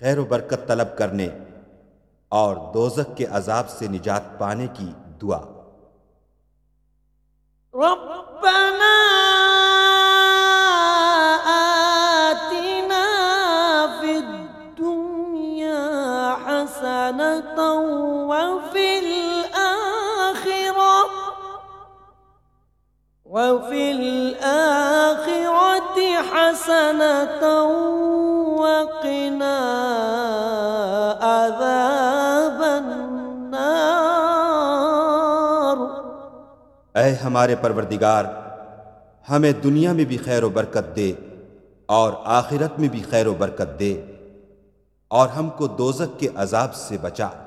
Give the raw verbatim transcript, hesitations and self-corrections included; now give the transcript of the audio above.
खैर व बरकत तलब करने और दोज़ख के अजाब से निजात पाने की दुआ। रब्बना आतिना फिद दुनिया हसनतन व फिल आखिरह व फिल आखिरति हसनतन व क़िना अज़ाबन नार। ऐ हमारे परवरदिगार, हमें दुनिया में भी खैर व बरकत दे और आखिरत में भी खैर व बरकत दे और हमको दोज़ख के अजाब से बचा।